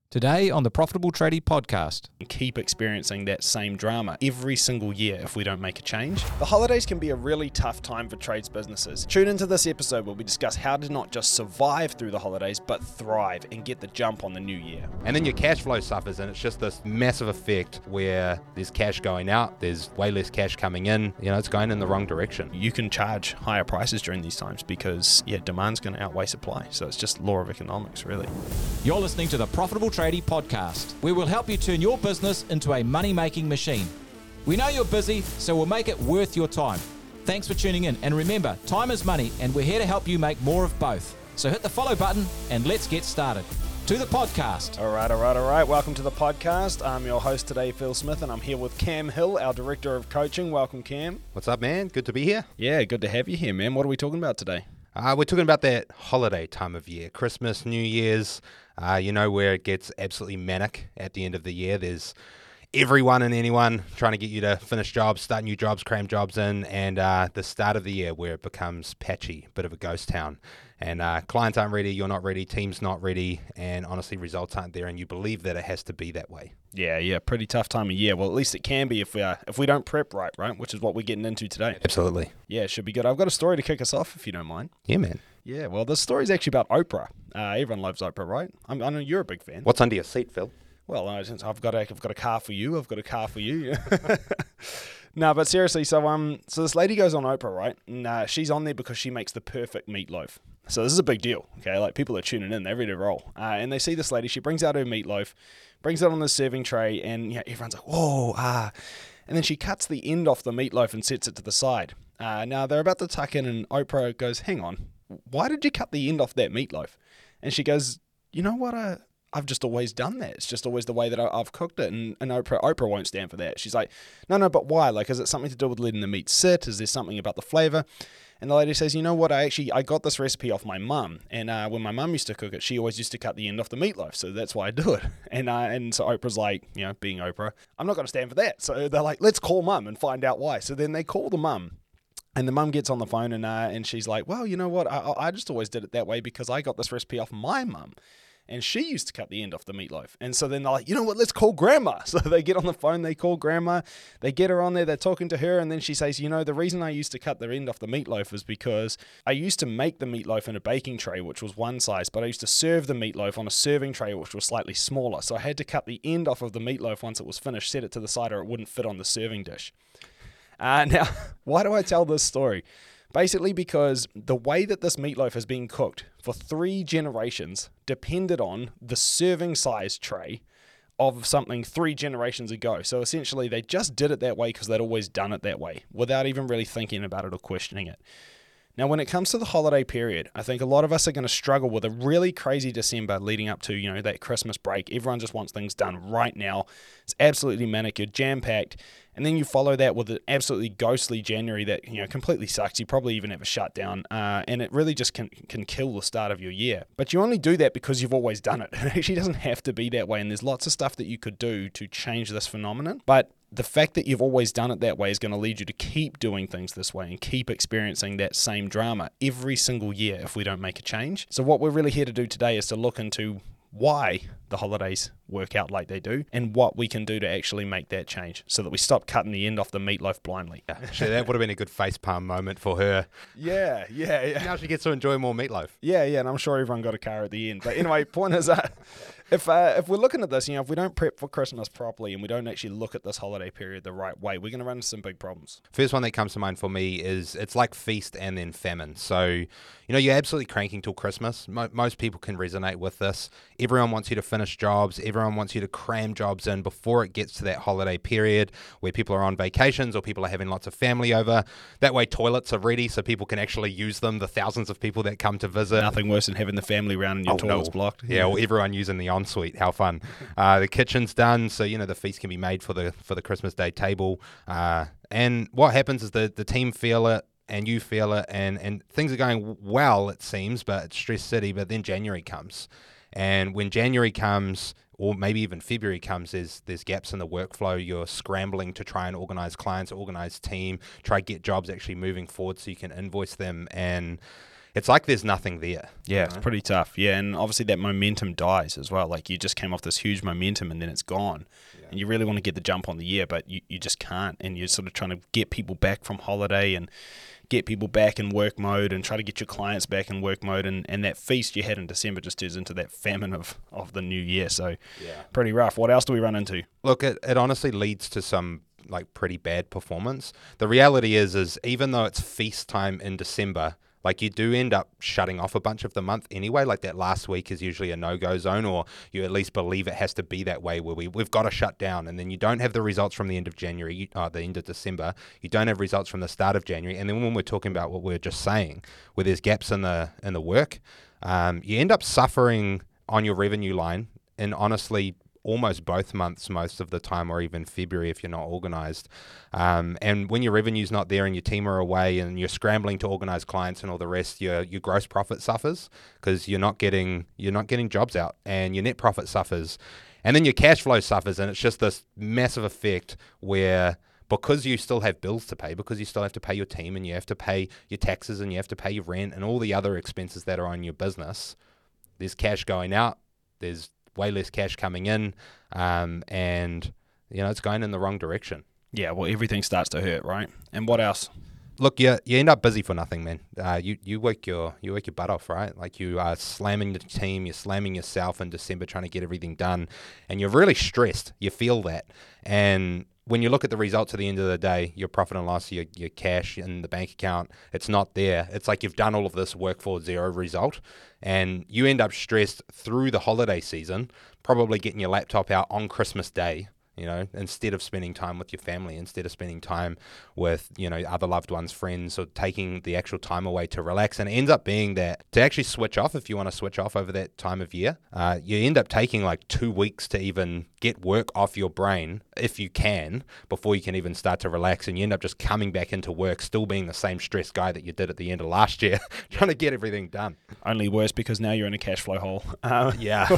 Today on the Profitable Tradie podcast. Keep experiencing that same drama every single year if we don't make a change. The holidays can be a really tough time for trades businesses. Tune into this episode where we discuss how to not just survive through the holidays, but thrive and get the jump on the new year. And then your cash flow suffers, and it's just this massive effect where there's cash going out, there's way less cash coming in, it's going in the wrong direction. You can charge higher prices during these times because, demand's going to outweigh supply. So it's just law of economics, really. You're listening to the Profitable Tradie podcast, where we'll help you turn your business into a money-making machine. We know you're busy, so we'll make it worth your time. Thanks for tuning in, and remember, time is money, and we're here to help you make more of both. So hit the follow button, and let's get started. To the podcast. All right. Welcome to the podcast. I'm your host today, Phil Smith, and I'm here with Cam Hill, our Director of Coaching. Welcome, Cam. What's up, man? Good to be here. Yeah, good to have you here, man. What are we talking about today? We're talking about that holiday time of year, Christmas, New Year's, where it gets absolutely manic at the end of the year. There's everyone and anyone trying to get you to finish jobs, start new jobs, cram jobs in, and the start of the year where it becomes patchy, bit of a ghost town. And clients aren't ready, you're not ready, team's not ready, and honestly, results aren't there, and you believe that it has to be that way. Yeah, pretty tough time of year. Well, at least it can be if we don't prep right, which is what we're getting into today. Absolutely. Yeah, it should be good. I've got a story to kick us off, if you don't mind. Yeah, man. Yeah, well, this story is actually about Oprah. Everyone loves Oprah, right? I know you're a big fan. What's under your seat, Phil? Well, I've got a car for you. I've got a car for you. No, but seriously, so this lady goes on Oprah, right? And she's on there because she makes the perfect meatloaf. So this is a big deal, okay? Like, people are tuning in, they're ready to roll. And they see this lady, she brings out her meatloaf, brings it on the serving tray, and everyone's like, whoa, And then she cuts the end off the meatloaf and sets it to the side. Now, they're about to tuck in, and Oprah goes, hang on, why did you cut the end off that meatloaf? And she goes, you know what, I've just always done that. It's just always the way that I've cooked it. And Oprah won't stand for that. She's like, no, but why? Like, is it something to do with letting the meat sit? Is there something about the flavor? And the lady says, you know what, I got this recipe off my mum. And when my mum used to cook it, she always used to cut the end off the meatloaf. So that's why I do it. And so Oprah's like, being Oprah, I'm not going to stand for that. So they're like, let's call mum and find out why. So then they call the mum. And the mum gets on the phone and she's like, well, you know what, I just always did it that way because I got this recipe off my mum. And she used to cut the end off the meatloaf. And so then they're like, you know what, let's call grandma. So they get on the phone, they call grandma, they get her on there, they're talking to her. And then she says, the reason I used to cut the end off the meatloaf is because I used to make the meatloaf in a baking tray, which was one size, but I used to serve the meatloaf on a serving tray, which was slightly smaller. So I had to cut the end off of the meatloaf once it was finished, set it to the side, or it wouldn't fit on the serving dish. Now, why do I tell this story? Basically because the way that this meatloaf has been cooked for 3 generations depended on the serving size tray of something 3 generations ago. So essentially they just did it that way because they'd always done it that way without even really thinking about it or questioning it. Now, when it comes to the holiday period, I think a lot of us are going to struggle with a really crazy December leading up to, that Christmas break. Everyone just wants things done right now. It's absolutely manic. You're jam-packed. And then you follow that with an absolutely ghostly January that, completely sucks. You probably even have a shutdown. And it really just can kill the start of your year. But you only do that because you've always done it. It actually doesn't have to be that way. And there's lots of stuff that you could do to change this phenomenon. But the fact that you've always done it that way is going to lead you to keep doing things this way and keep experiencing that same drama every single year if we don't make a change. So what we're really here to do today is to look into why the holidays work out like they do and what we can do to actually make that change so that we stop cutting the end off the meatloaf blindly. Actually, that would have been a good facepalm moment for her. Yeah. Now she gets to enjoy more meatloaf. Yeah, and I'm sure everyone got a car at the end. But anyway, point is, if we're looking at this, if we don't prep for Christmas properly and we don't actually look at this holiday period the right way, we're going to run into some big problems. First one that comes to mind for me is it's like feast and then famine. So, you're absolutely cranking till Christmas. Most people can resonate with this. Everyone wants you to finish jobs. Everyone wants you to cram jobs in before it gets to that holiday period where people are on vacations or people are having lots of family over. That way toilets are ready so people can actually use them, the thousands of people that come to visit. Nothing worse than having the family around and your toilet's blocked. Yeah, or everyone using the ensuite. How fun. The kitchen's done, so the feast can be made for the Christmas Day table. And what happens is the team feel it and you feel it and things are going well, it seems, but it's stress city, but then January comes. And when January comes, or maybe even February comes, there's gaps in the workflow. You're scrambling to try and organize clients, organize team, try get jobs actually moving forward so you can invoice them. And it's like there's nothing there. Yeah, it's pretty tough. Yeah, and obviously that momentum dies as well. Like you just came off this huge momentum and then it's gone. And you really want to get the jump on the year, but you just can't. And you're sort of trying to get people back from holiday and get people back in work mode and try to get your clients back in work mode. And that feast you had in December just turns into that famine of the new year. So pretty rough. What else do we run into? Look, it honestly leads to some like pretty bad performance. The reality is even though it's feast time in December, like you do end up shutting off a bunch of the month anyway. Like that last week is usually a no-go zone, or you at least believe it has to be that way, where we've got to shut down, and then you don't have the results from the end of January, the end of December. You don't have results from the start of January, and then when we're talking about what we're just saying, where there's gaps in the work, you end up suffering on your revenue line, and honestly, almost both months most of the time, or even February if you're not organized. And when your revenue's not there and your team are away and you're scrambling to organize clients and all the rest, your gross profit suffers because you're not getting jobs out, and your net profit suffers, and then your cash flow suffers, and it's just this massive effect where, because you still have bills to pay, because you still have to pay your team, and you have to pay your taxes, and you have to pay your rent and all the other expenses that are on your business, there's cash going out, there's way less cash coming in, and it's going in the wrong direction. Yeah, well, everything starts to hurt, right? And what else? Look, you end up busy for nothing, man. You work your butt off, right? Like you are slamming the team, you're slamming yourself in December trying to get everything done, and you're really stressed. You feel that, and when you look at the results at the end of the day, your profit and loss, your cash in the bank account, it's not there. It's like you've done all of this work for zero result, and you end up stressed through the holiday season, probably getting your laptop out on Christmas Day, instead of spending time with your family, instead of spending time with, other loved ones, friends, or taking the actual time away to relax. And it ends up being that to actually switch off, if you want to switch off over that time of year, you end up taking like 2 weeks to even get work off your brain, if you can, before you can even start to relax. And you end up just coming back into work, still being the same stressed guy that you did at the end of last year, trying to get everything done. Only worse because now you're in a cash flow hole. Yeah.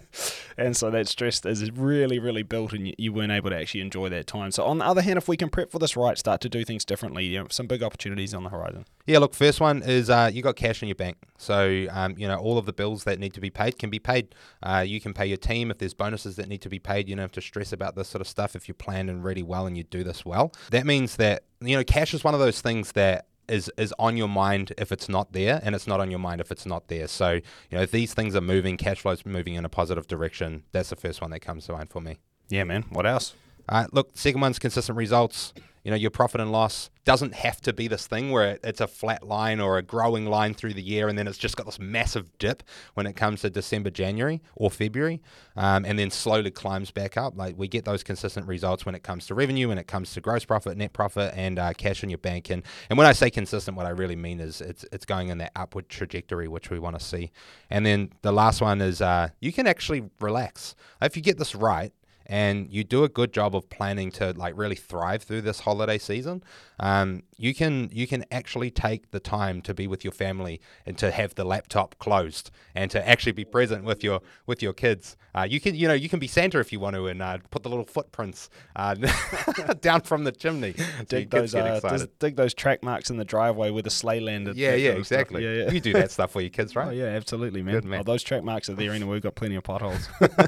And so that stress is really, really built, and you weren't able to actually enjoy that time. So on the other hand, if we can prep for this right, start to do things differently, some big opportunities on the horizon. Yeah, look, first one is you got cash in your bank. So, all of the bills that need to be paid can be paid. You can pay your team if there's bonuses that need to be paid. You don't have to stress about this sort of stuff if you plan and really well and you do this well. That means that, cash is one of those things that is on your mind if it's not there, and it's not on your mind if it's not there. So, if these things are moving, cash flow's moving in a positive direction, that's the first one that comes to mind for me. Yeah, man. What else? Look, second one's consistent results. Your profit and loss doesn't have to be this thing where it's a flat line or a growing line through the year, and then it's just got this massive dip when it comes to December, January, or February, and then slowly climbs back up. Like we get those consistent results when it comes to revenue, when it comes to gross profit, net profit, and cash in your bank. And when I say consistent, what I really mean is it's going in that upward trajectory, which we want to see. And then the last one is you can actually relax. If you get this right, and you do a good job of planning to like really thrive through this holiday season, you can actually take the time to be with your family and to have the laptop closed and to actually be present with your kids. You can be Santa if you want to, and put the little footprints down from the chimney. Dig those track marks in the driveway where the sleigh landed. Yeah, exactly. Yeah. You do that stuff for your kids, right? Oh yeah, absolutely, man. Good, man. Oh, those track marks are there anyway. We've got plenty of potholes.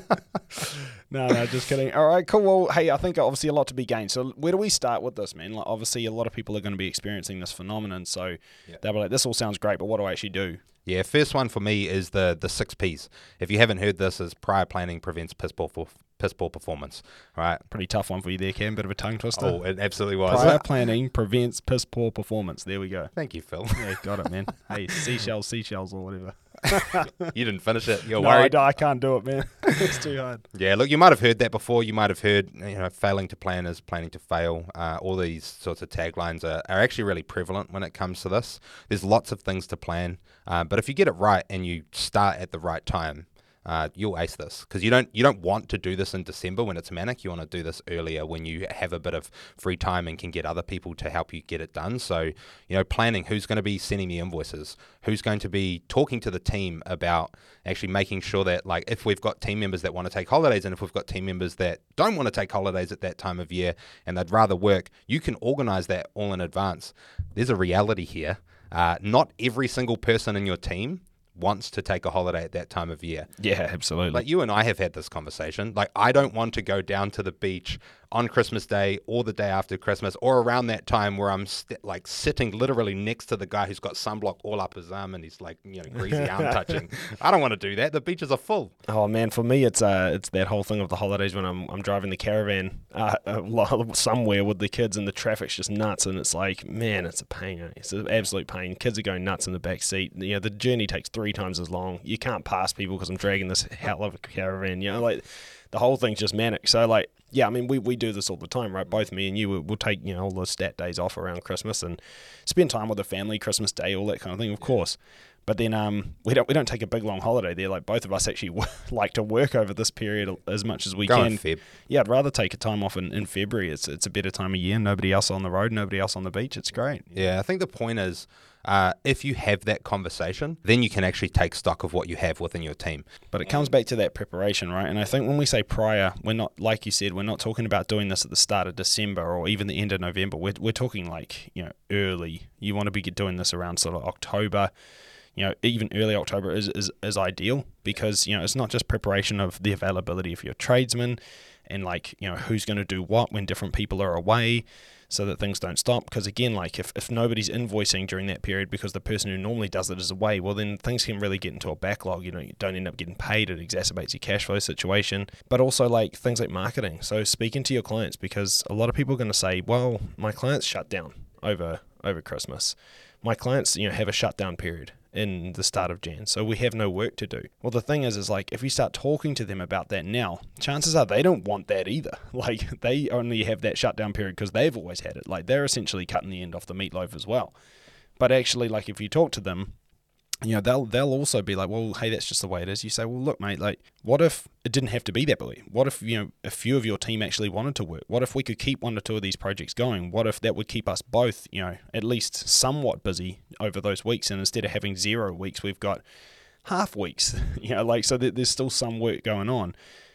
No, just kidding. All right, cool. Well, hey, I think obviously a lot to be gained. So where do we start with this, man? Like, obviously a lot of people are going to be experiencing this phenomenon. So they'll be like, this all sounds great, but what do I actually do? Yeah, first one for me is the 6 Ps. If you haven't heard this, is prior planning prevents piss poor performance. All right. Pretty tough one for you there, Cam. Bit of a tongue twister. Oh, it absolutely was. Prior planning prevents piss poor performance. There we go. Thank you, Phil. Yeah, got it, man. Hey, seashells, or whatever. You didn't finish it. You're no, worried. I can't do it, man. It's too hard. Yeah, look, you might have heard that before. You might have heard, failing to plan is planning to fail. All these sorts of taglines are actually really prevalent when it comes to this. There's lots of things to plan, but if you get it right and you start at the right time, you'll ace this, because you don't want to do this in December when it's manic. You want to do this earlier when you have a bit of free time and can get other people to help you get it done. So, planning who's going to be sending the invoices, who's going to be talking to the team about actually making sure that, like, if we've got team members that want to take holidays and if we've got team members that don't want to take holidays at that time of year and they'd rather work, you can organize that all in advance. There's a reality here. not every single person in your team wants to take a holiday at that time of year. Yeah, absolutely. Like you and I have had this conversation. Like I don't want to go down to the beach on Christmas Day or the day after Christmas or around that time where I'm sitting literally next to the guy who's got sunblock all up his arm and he's like, greasy arm touching. I don't want to do that. The beaches are full. Oh man, for me it's that whole thing of the holidays when I'm driving the caravan somewhere with the kids and the traffic's just nuts and it's like, man, it's a pain. It's an absolute pain. Kids are going nuts in the back seat. The journey takes 3 times as long. You can't pass people because I'm dragging this hell of a caravan. Like the whole thing's just manic. So like, yeah, I mean, we do this all the time, right? Both me and you will take, all the stat days off around Christmas and spend time with the family, Christmas Day, all that kind of thing, of course. But then we don't take a big long holiday there. Like both of us actually like to work over this period as much as we Go can. in Feb. Yeah, I'd rather take a time off in February. It's a better time of year. Nobody else on the road, nobody else on the beach. It's great. Yeah, I think the point is, if you have that conversation, then you can actually take stock of what you have within your team. But it comes back to that preparation, right? And I think when we say prior, we're not, like you said, we're not talking about doing this at the start of December or even the end of November. We're talking like, early. You want to be doing this around sort of October. Even early October is ideal because, it's not just preparation of the availability of your tradesmen and like, who's going to do what when different people are away so that things don't stop. Because again, like if nobody's invoicing during that period because the person who normally does it is away, well then things can really get into a backlog. You don't end up getting paid. It exacerbates your cash flow situation. But also like things like marketing. So speaking to your clients, because a lot of people are going to say, well, my clients shut down over Christmas. My clients, have a shutdown period in the start of Jan, so we have no work to do. Well, the thing is like if you start talking to them about that now, chances are they don't want that either. Like they only have that shutdown period because they've always had it. Like they're essentially cutting the end off the meatloaf as well. But actually, like if you talk to them, they'll also be like, well, hey, that's just the way it is. You say, well, look, mate, like, what if it didn't have to be that way? What if, a few of your team actually wanted to work? What if we could keep 1 or 2 of these projects going? What if that would keep us both, at least somewhat busy over those weeks? And instead of having 0 weeks, we've got half weeks, so there's still some work going on.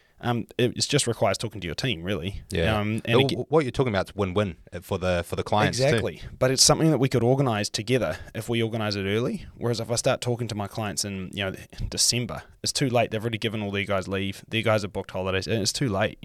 It just requires talking to your team, really. Yeah. What you're talking about is win-win for the clients. Exactly. Too. But it's something that we could organise together if we organise it early. Whereas if I start talking to my clients in December, it's too late. They've already given all their guys leave. Their guys have booked holidays, and it's too late.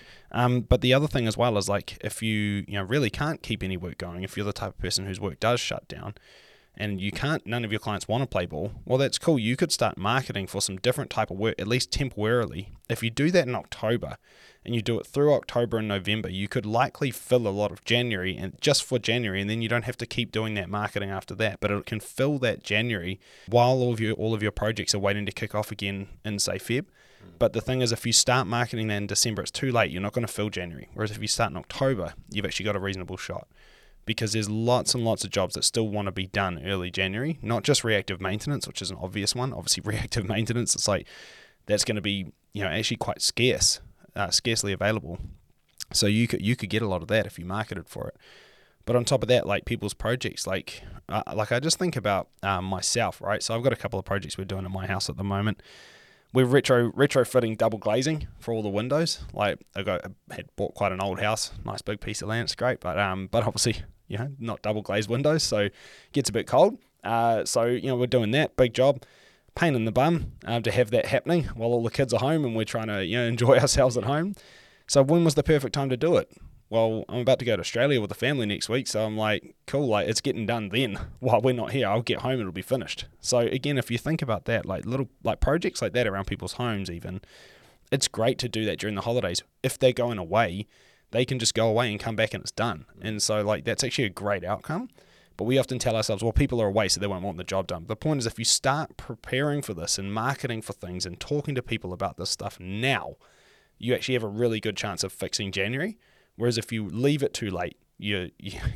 But the other thing as well is like if you really can't keep any work going, if you're the type of person whose work does shut down, and none of your clients want to play ball, well, that's cool. You could start marketing for some different type of work, at least temporarily. If you do that in October and you do it through October and November, you could likely fill a lot of January and just for January, and then you don't have to keep doing that marketing after that. But it can fill that January while all of your projects are waiting to kick off again in, say, Feb. But the thing is, if you start marketing that in December, it's too late. You're not going to fill January. Whereas if you start in October, you've actually got a reasonable shot. Because there's lots and lots of jobs that still want to be done early January, not just reactive maintenance, which is an obvious one. Obviously, reactive maintenance, it's like that's going to be actually quite scarcely available. So you could get a lot of that if you marketed for it. But on top of that, like people's projects, like I just think about myself, right? So I've got a couple of projects we're doing in my house at the moment. We're retrofitting double glazing for all the windows. Like I had bought quite an old house, nice big piece of land. It's great, but obviously not double glazed windows, so it gets a bit cold. So we're doing that big job. Pain in the bum to have that happening while all the kids are home and we're trying to enjoy ourselves at home. So when was the perfect time to do it? Well, I'm about to go to Australia with the family next week, so I'm like, cool, like it's getting done then. While we're not here, I'll get home and it'll be finished. So again, if you think about that, like little like projects like that around people's homes even, it's great to do that during the holidays. If they're going away, they can just go away and come back and it's done. And so like that's actually a great outcome. But we often tell ourselves, well, people are away, so they won't want the job done. The point is if you start preparing for this and marketing for things and talking to people about this stuff now, you actually have a really good chance of fixing January. Whereas if you leave it too late, you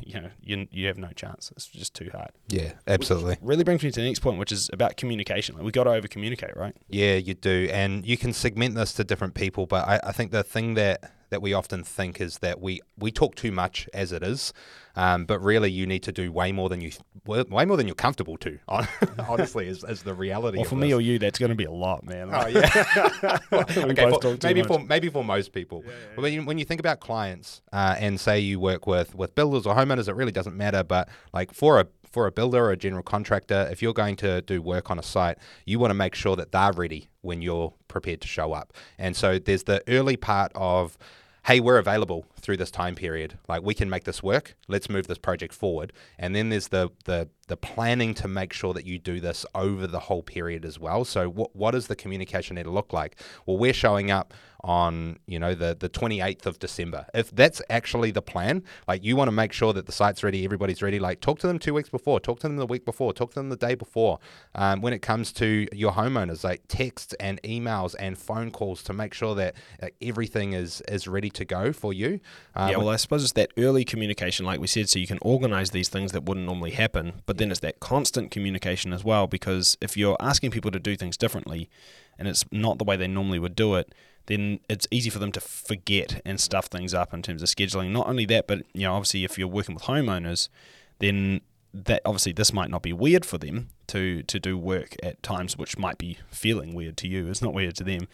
have no chance. It's just too hard. Yeah, absolutely. Which really brings me to the next point, which is about communication. Like we got to over communicate, right? Yeah, you do, and you can segment this to different people. But I think the thing that we often think is that we talk too much as it is, but really you need to do way more than you're comfortable to. Honestly, is the reality. Well, for me or you, that's going to be a lot, man. Oh yeah. Okay, maybe for most people. Yeah. But when you think about clients and say you work with builders or homeowners, it really doesn't matter. But like for for a builder or a general contractor, if you're going to do work on a site, you want to make sure that they're ready when you're prepared to show up. And so there's the early part of, hey, we're available through this time period. Like, we can make this work. Let's move this project forward. And then there's the planning to make sure that you do this over the whole period as well. So what does the communication need to look like? Well, we're showing up on, the 28th of December. If that's actually the plan, like, you want to make sure that the site's ready, everybody's ready. Like, talk to them 2 weeks before, talk to them the week before, talk to them the day before. When it comes to your homeowners, like, texts and emails and phone calls to make sure that everything is ready to go for you. Well, I suppose it's that early communication, like we said, so you can organize these things that wouldn't normally happen, but then it's that constant communication as well, because if you're asking people to do things differently and it's not the way they normally would do it, then it's easy for them to forget and stuff things up in terms of scheduling. Not only that, but obviously if you're working with homeowners, then that obviously this might not be weird for them to do work at times which might be feeling weird to you. It's not weird to them.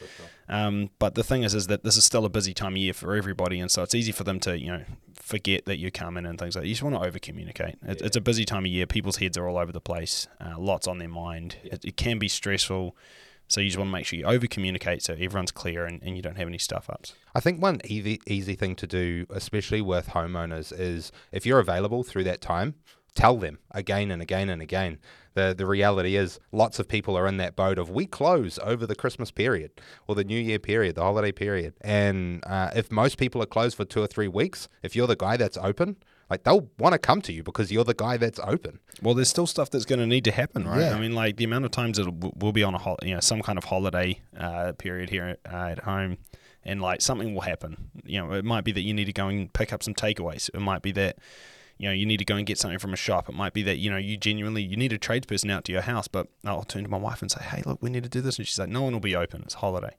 But the thing is that this is still a busy time of year for everybody, and so it's easy for them to forget that you're coming and things like that. You just want to over communicate. It's a busy time of year. People's heads are all over the place. Lots on their mind. It can be stressful. So you just want to make sure you over-communicate so everyone's clear and you don't have any stuff-ups. I think one easy thing to do, especially with homeowners, is if you're available through that time, tell them again and again and again. The reality is lots of people are in that boat of, we close over the Christmas period or the New Year period, the holiday period. And if most people are closed for 2 or 3 weeks, if you're the guy that's open, like, they'll want to come to you because you're the guy that's open. Well, there's still stuff that's going to need to happen, right? Yeah. I mean, like, the amount of times we'll be on some kind of holiday period here at home, and like something will happen. It might be that you need to go and pick up some takeaways. It might be that you need to go and get something from a shop. It might be that you need a tradesperson out to your house. But I'll turn to my wife and say, hey, look, we need to do this, and she's like, no one will be open. It's holiday.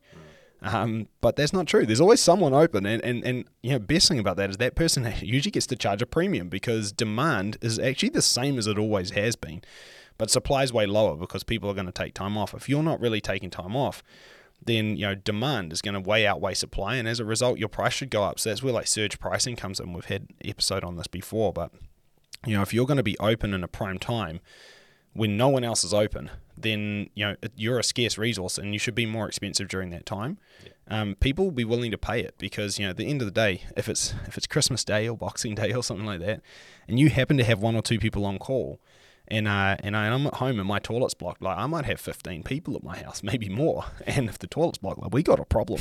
But that's not true. There's always someone open, and best thing about that is that person usually gets to charge a premium because demand is actually the same as it always has been, but supply is way lower because people are going to take time off. If you're not really taking time off, then demand is going to outweigh supply, and as a result, your price should go up. So that's where like surge pricing comes in. We've had an episode on this before, but if you're going to be open in a prime time when no one else is open, then you're a scarce resource and you should be more expensive during that time. People will be willing to pay it because at the end of the day, if it's Christmas Day or Boxing Day or something like that, and you happen to have 1 or 2 people on call, and I'm at home and my toilet's blocked, like I might have 15 people at my house, maybe more, and if the toilet's blocked, like, we got a problem.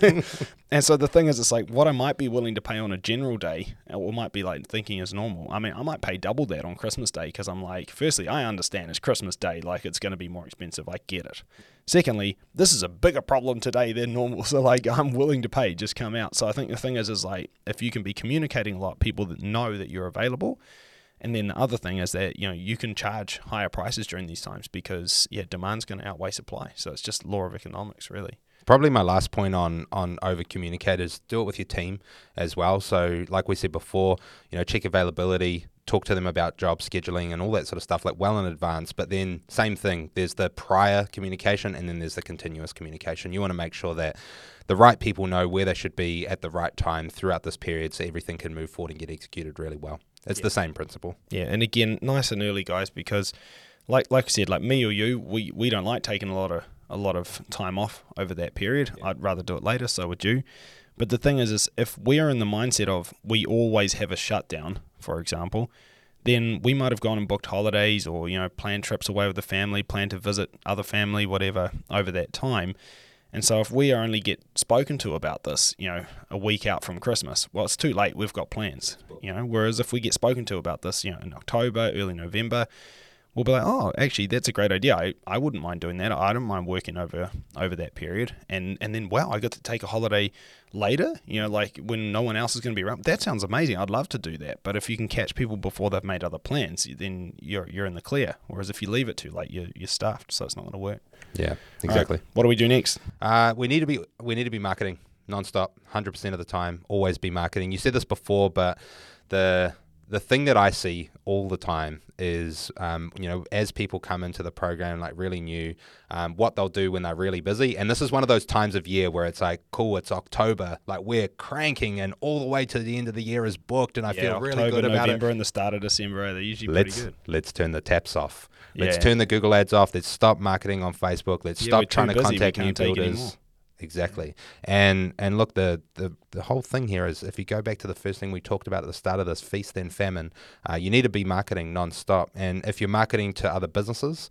And so the thing is, it's like what I might be willing to pay on a general day, or might be like thinking is normal. I mean, I might pay double that on Christmas Day because I'm like, firstly, I understand it's Christmas Day, like it's going to be more expensive, I get it. Secondly, this is a bigger problem today than normal, so like I'm willing to pay, just come out. So I think the thing is like if you can be communicating a lot, people that know that you're available. And then the other thing is that, you can charge higher prices during these times because, demand's going to outweigh supply. So it's just law of economics, really. Probably my last point on over-communicate is do it with your team as well. So like we said before, check availability, talk to them about job scheduling and all that sort of stuff, like well in advance. But then same thing, there's the prior communication and then there's the continuous communication. You want to make sure that the right people know where they should be at the right time throughout this period so everything can move forward and get executed really well. It's the same principle. Yeah, and again, nice and early, guys, because like I said, like me or you, we don't like taking a lot of time off over that period. Yeah. I'd rather do it later, so would you. But the thing is if we are in the mindset of we always have a shutdown, for example, then we might have gone and booked holidays or, planned trips away with the family, planned to visit other family, whatever, over that time. And so if we only get spoken to about this, a week out from Christmas, well, it's too late. We've got plans, whereas if we get spoken to about this, in October, early November, we'll be like, oh, actually, that's a great idea. I wouldn't mind doing that. I don't mind working over that period. And then, wow, I got to take a holiday later, like when no one else is going to be around. That sounds amazing. I'd love to do that. But if you can catch people before they've made other plans, then you're in the clear. Whereas if you leave it too late, you're stuffed, so it's not going to work. Yeah, exactly. Right, what do we do next? We need to be marketing nonstop, 100% of the time. Always be marketing. You said this before, but the the thing that I see all the time is, as people come into the program, like really new, what they'll do when they're really busy. And this is one of those times of year where it's like, cool, it's October, like we're cranking and all the way to the end of the year is booked and I feel October, really good about November it. and the start of December, they're usually pretty good. Let's turn the taps off. Let's Yeah. turn the Google ads off. Let's stop marketing on Facebook. Let's Yeah, we're stop trying too to busy. We contact new can't take builders. anymore. Exactly. And look, the whole thing here is, if you go back to the first thing we talked about at the start of this, feast then famine, you need to be marketing nonstop. And if you're marketing to other businesses,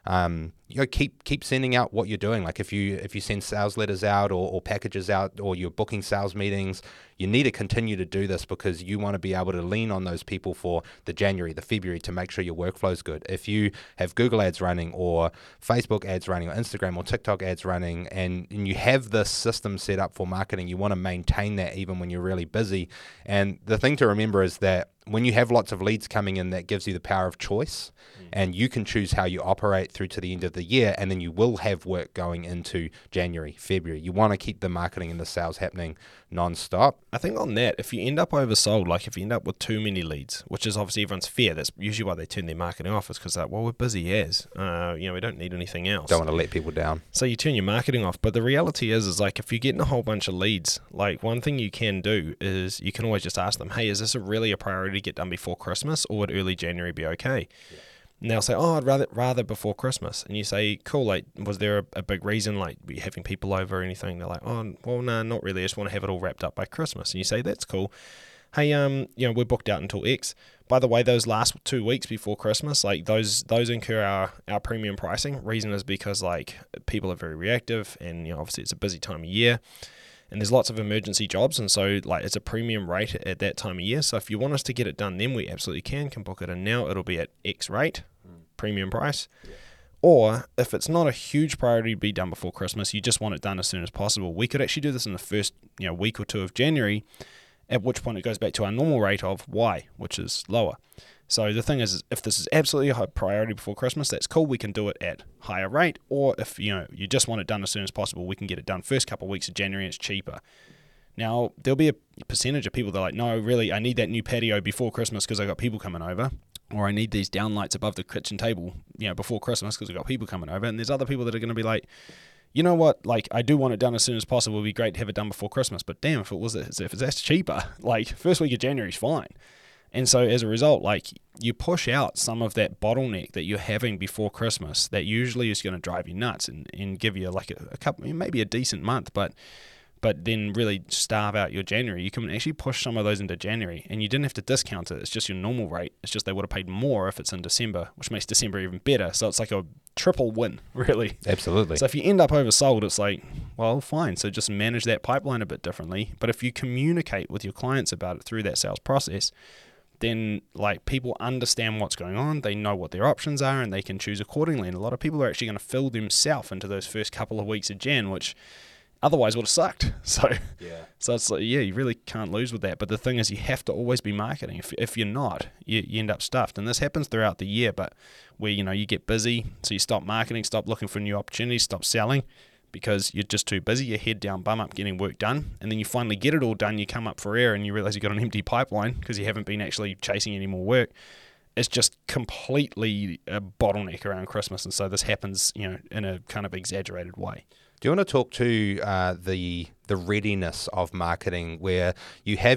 keep sending out what you're doing. Like if you send sales letters out or packages out, or you're booking sales meetings, you need to continue to do this, because you want to be able to lean on those people for the January, the February, to make sure your workflow's good. If you have Google ads running or Facebook ads running or Instagram or TikTok ads running, and you have this system set up for marketing, you want to maintain that even when you're really busy. And the thing to remember is that when you have lots of leads coming in, that gives you the power of choice, and you can choose how you operate through to the end of the year, and then you will have work going into January, February. You want to keep the marketing and the sales happening non-stop. I think on that, if you end up oversold, like if you end up with too many leads, which is obviously everyone's fear, that's usually why they turn their marketing off, is because we're busy as, we don't need anything else. Don't want to let people down. So you turn your marketing off. But the reality is like if you're getting a whole bunch of leads, like one thing you can do is you can always just ask them, hey, is this really a priority to get done before Christmas, or would early January be okay? Yeah. And they'll say, oh, I'd rather before Christmas. And you say, cool, like, was there a big reason, like, were you having people over or anything? They're like, oh, well, no, not really. I just want to have it all wrapped up by Christmas. And you say, that's cool. Hey, we're booked out until X. By the way, those last 2 weeks before Christmas, like, those incur our premium pricing. Reason is because, like, people are very reactive, and, obviously it's a busy time of year. And there's lots of emergency jobs, and so like it's a premium rate at that time of year. So if you want us to get it done, then we absolutely can book it in now. It'll be at X rate, premium price. Yeah. Or if it's not a huge priority to be done before Christmas, you just want it done as soon as possible, we could actually do this in the first week or two of January, at which point it goes back to our normal rate of Y, which is lower. So the thing is if this is absolutely a high priority before Christmas, that's cool. We can do it at higher rate. Or if you just want it done as soon as possible, we can get it done first couple of weeks of January. It's cheaper. Now there'll be a percentage of people that are like, no, really, I need that new patio before Christmas because I got people coming over, or I need these downlights above the kitchen table, before Christmas because I got people coming over. And there's other people that are going to be like, you know what, like I do want it done as soon as possible. It'd be great to have it done before Christmas, but damn, if it's cheaper, like first week of January is fine. And so as a result, like you push out some of that bottleneck that you're having before Christmas that usually is going to drive you nuts and give you like a couple, maybe a decent month, but then really starve out your January. You can actually push some of those into January, and you didn't have to discount it. It's just your normal rate. It's just they would have paid more if it's in December, which makes December even better. So it's like a triple win, really. Absolutely. So if you end up oversold, it's like, well, fine. So just manage that pipeline a bit differently. But if you communicate with your clients about it through that sales process, then like people understand what's going on, they know what their options are, and they can choose accordingly. And a lot of people are actually going to fill themselves into those first couple of weeks of Jan, which otherwise would have sucked. So it's like, you really can't lose with that. But the thing is, you have to always be marketing. If you're not, you end up stuffed. And this happens throughout the year, but where you get busy, so you stop marketing, stop looking for new opportunities, stop selling, because you're just too busy, your head down, bum up, getting work done. And then you finally get it all done, you come up for air and you realize you've got an empty pipeline because you haven't been actually chasing any more work. It's just completely a bottleneck around Christmas. And so this happens, in a kind of exaggerated way. Do you want to talk to the readiness of marketing, where you have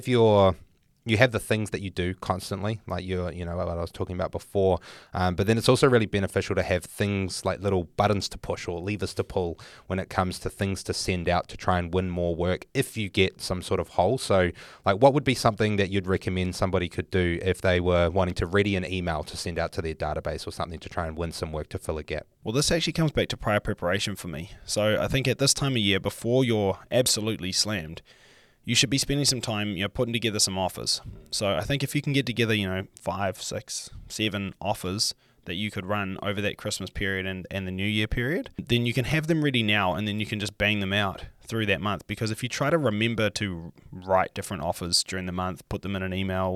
the things that you do constantly, like what I was talking about before, but then it's also really beneficial to have things like little buttons to push or levers to pull when it comes to things to send out to try and win more work if you get some sort of hole. So like what would be something that you'd recommend somebody could do if they were wanting to ready an email to send out to their database or something to try and win some work to fill a gap? Well, this actually comes back to prior preparation for me. So I think at this time of year, before you're absolutely slammed, you should be spending some time, putting together some offers. So I think if you can get together, 5, 6, 7 offers that you could run over that Christmas period and the New Year period, then you can have them ready now, and then you can just bang them out through that month. Because if you try to remember to write different offers during the month, put them in an email,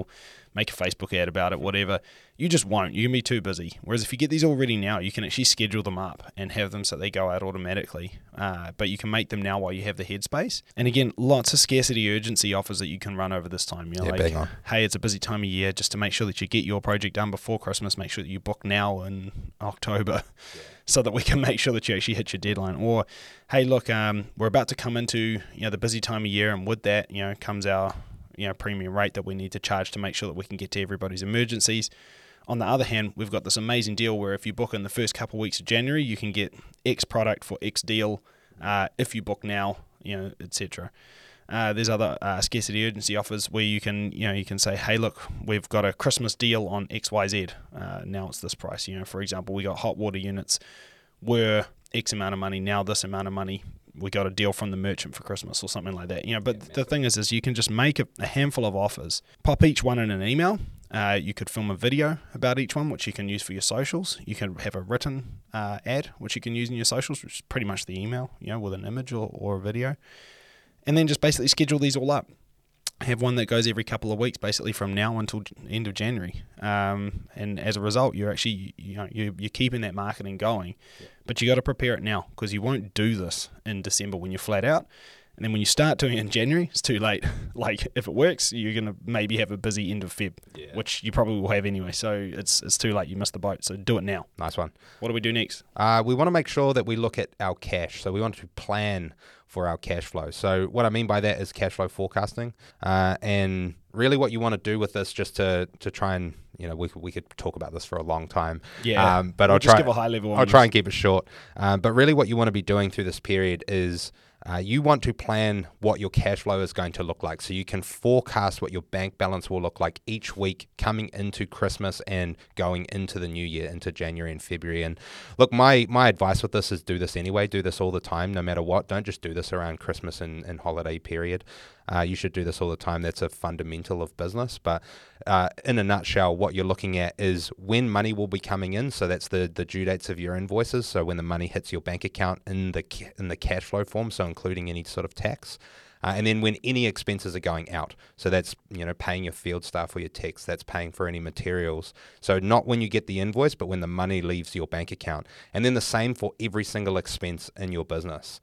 make a Facebook ad about it, whatever. You just won't. You can be too busy. Whereas if you get these all ready now, you can actually schedule them up and have them so they go out automatically. But you can make them now while you have the headspace. And again, lots of scarcity urgency offers that you can run over this time. You know, bang on. hey, it's a busy time of year, just to make sure that you get your project done before Christmas, make sure that you book now in October so that we can make sure that you actually hit your deadline. Or, hey, look, we're about to come into the busy time of year, and with that comes our premium rate that we need to charge to make sure that we can get to everybody's emergencies. On the other hand, we've got this amazing deal where if you book in the first couple of weeks of January, you can get X product for X deal if you book now, etc. There's other scarcity urgency offers where you can say, hey, look, we've got a Christmas deal on XYZ. Now it's this price. For example, we got hot water units were X amount of money. Now this amount of money. We got a deal from the merchant for Christmas or something like that. But the thing is you can just make a handful of offers, pop each one in an email. You could film a video about each one, which you can use for your socials. You can have a written ad, which you can use in your socials, which is pretty much the email, with an image or a video. And then just basically schedule these all up. Have one that goes every couple of weeks, basically from now until end of January. And as a result, you're actually, you're keeping that marketing going. Yeah. But you got to prepare it now, because you won't do this in December when you're flat out. And then when you start doing it in January, it's too late. Like, if it works, you're going to maybe have a busy end of Feb, which you probably will have anyway. So it's too late. You missed the boat. So do it now. Nice one. What do we do next? We want to make sure that we look at our cash. So we want to plan for our cash flow. So what I mean by that is cash flow forecasting. And really what you want to do with this, just to try and, we could talk about this for a long time. Yeah. But I'll try give a high level. I'll try and keep it short. But really what you want to be doing through this period is you want to plan what your cash flow is going to look like, so you can forecast what your bank balance will look like each week coming into Christmas and going into the new year, into January and February. And look, my advice with this is do this anyway. Do this all the time, no matter what. Don't just do this around Christmas and holiday period. You should do this all the time. That's a fundamental of business. But in a nutshell, what you're looking at is when money will be coming in. So that's the due dates of your invoices. So when the money hits your bank account in the cash flow form, so including any sort of tax. And then when any expenses are going out, so that's paying your field staff or your techs, that's paying for any materials. So not when you get the invoice, but when the money leaves your bank account. And then the same for every single expense in your business.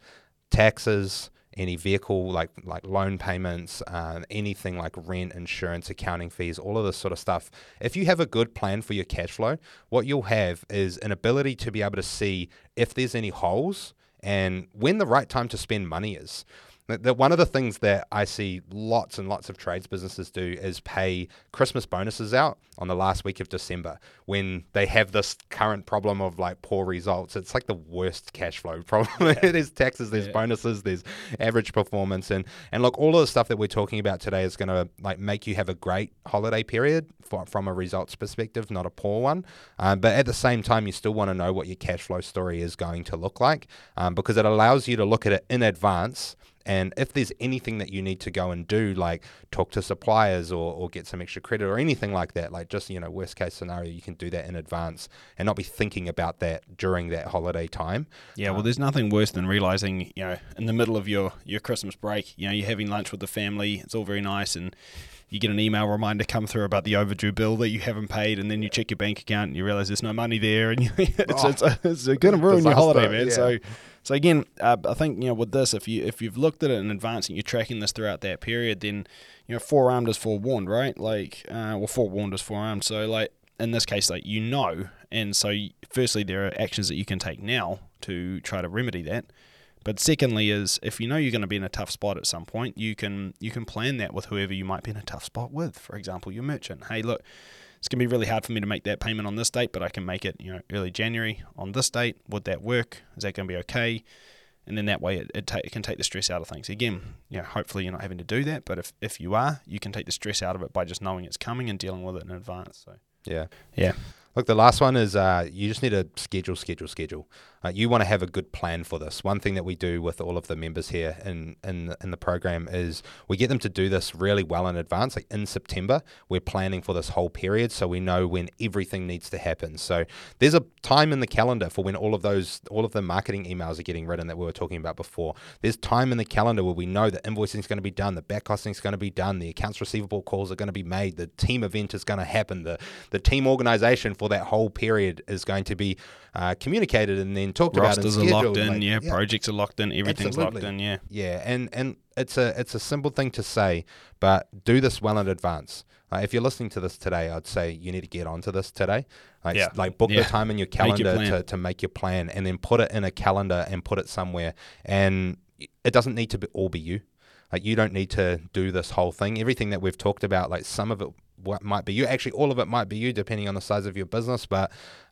Taxes, any vehicle like loan payments, anything like rent, insurance, accounting fees, all of this sort of stuff. If you have a good plan for your cash flow, what you'll have is an ability to be able to see if there's any holes and when the right time to spend money is. One of the things that I see lots and lots of trades businesses do is pay Christmas bonuses out on the last week of December when they have this current problem of like poor results. It's like the worst cash flow problem. There's taxes, there's bonuses, there's average performance. And look, all of the stuff that we're talking about today is going to like make you have a great holiday period from a results perspective, not a poor one. But at the same time, you still want to know what your cash flow story is going to look like because it allows you to look at it in advance. And if there's anything that you need to go and do, like talk to suppliers or get some extra credit or anything like that, like just, worst case scenario, you can do that in advance and not be thinking about that during that holiday time. Yeah, well, there's nothing worse than realizing, in the middle of your Christmas break, you're having lunch with the family. It's all very nice. And you get an email reminder come through about the overdue bill that you haven't paid, and then you check your bank account and you realize there's no money there, and it's going to ruin your holiday, man. Yeah. So again, I think with this, if you've looked at it in advance and you're tracking this throughout that period, then forearmed is forewarned, right? Like, forewarned is forearmed. So like in this case, like and so firstly there are actions that you can take now to try to remedy that. But secondly is if you're going to be in a tough spot at some point, you can plan that with whoever you might be in a tough spot with. For example, your merchant. Hey, look, it's going to be really hard for me to make that payment on this date, but I can make it early January on this date. Would that work? Is that going to be okay? And then that way it can take the stress out of things. Again, hopefully you're not having to do that, but if you are, you can take the stress out of it by just knowing it's coming and dealing with it in advance. So Yeah. Look, the last one is you just need to schedule. You want to have a good plan for this. One thing that we do with all of the members here in the program is we get them to do this really well in advance. Like in September, we're planning for this whole period, so we know when everything needs to happen. So there's a time in the calendar for when all of the marketing emails are getting written that we were talking about before. There's time in the calendar where we know that invoicing is going to be done, the back costing is going to be done, the accounts receivable calls are going to be made, the team event is going to happen, the team organization for that whole period is going to be communicated and then talked about and Rosters scheduled. are locked in, projects are locked in, everything's Absolutely. locked in, Yeah, and it's a simple thing to say, but do this well in advance. If you're listening to this today, I'd say you need to get onto this today. Book the time in your calendar to make your plan, and then put it in a calendar and put it somewhere. And it doesn't need to all be you. Like, you don't need to do this whole thing. Everything that we've talked about, like some of it might be you. Actually, all of it might be you, depending on the size of your business. But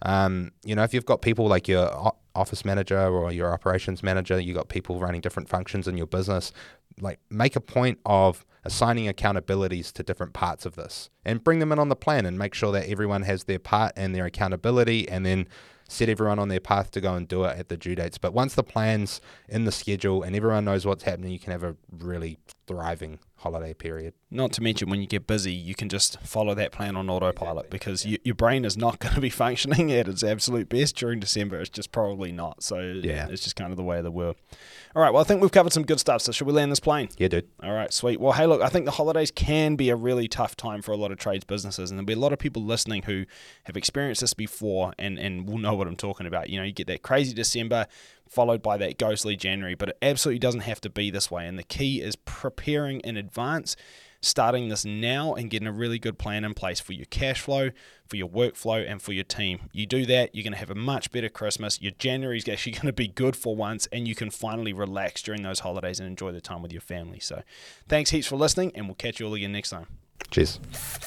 if you've got people like your office manager or your operations manager, you got people running different functions in your business. Like, make a point of assigning accountabilities to different parts of this, and bring them in on the plan, and make sure that everyone has their part and their accountability, and then set everyone on their path to go and do it at the due dates. But once the plan's in the schedule and everyone knows what's happening, you can have a really thriving holiday period. Not to mention, when you get busy, you can just follow that plan on autopilot, because your brain is not going to be functioning at its absolute best during December. It's just probably not. So it's just kind of the way of the world. All right, well, I think we've covered some good stuff, so should we land this plane? Yeah, dude. All right, sweet. Well, hey, look, I think the holidays can be a really tough time for a lot of trades businesses, and there'll be a lot of people listening who have experienced this before and will know what I'm talking about. You get that crazy December followed by that ghostly January, but it absolutely doesn't have to be this way, and the key is preparing in advance, starting this now, and getting a really good plan in place for your cash flow, for your workflow, and for your team. You do that, you're going to have a much better Christmas. Your January is actually going to be good for once, and you can finally relax during those holidays and enjoy the time with your family. So thanks heaps for listening, and we'll catch you all again next time. Cheers.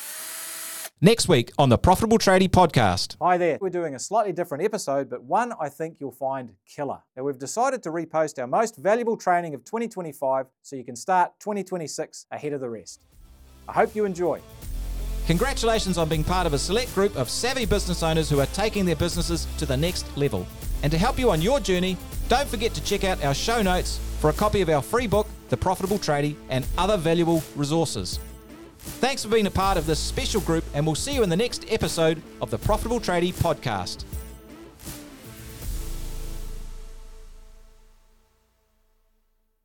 Next week on the Profitable Tradie Podcast. Hi there. We're doing a slightly different episode, but one I think you'll find killer. Now, we've decided to repost our most valuable training of 2025 so you can start 2026 ahead of the rest. I hope you enjoy. Congratulations on being part of a select group of savvy business owners who are taking their businesses to the next level. And to help you on your journey, don't forget to check out our show notes for a copy of our free book, The Profitable Tradie, and other valuable resources. Thanks for being a part of this special group, and we'll see you in the next episode of the Profitable Tradie Podcast.